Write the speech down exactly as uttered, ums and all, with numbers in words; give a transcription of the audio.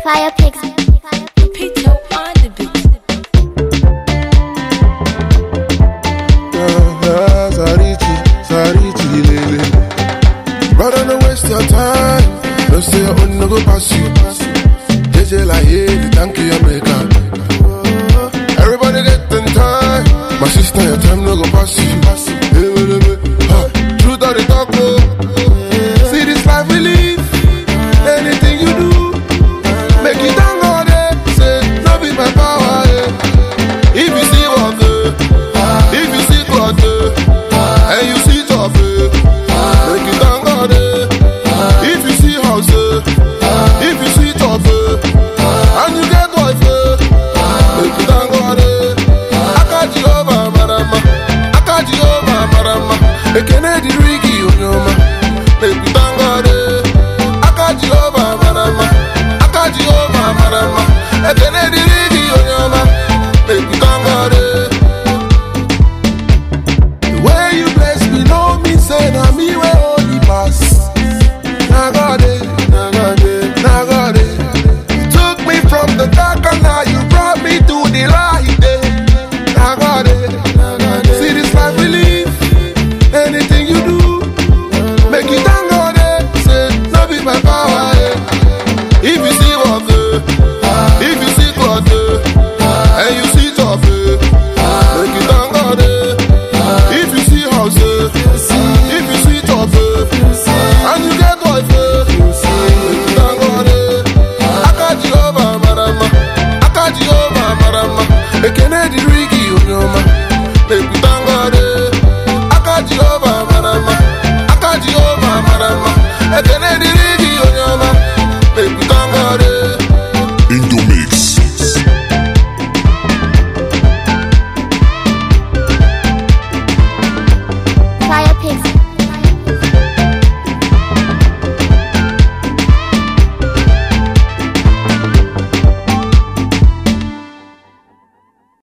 Fire pics. Pito on the beat. Ah, Sarichi, Sarichi, lele. Rather than waste your time, don't say your own no go pass you. J J like hey, thank you, America. Everybody get in time. My sister, your time no go pass you.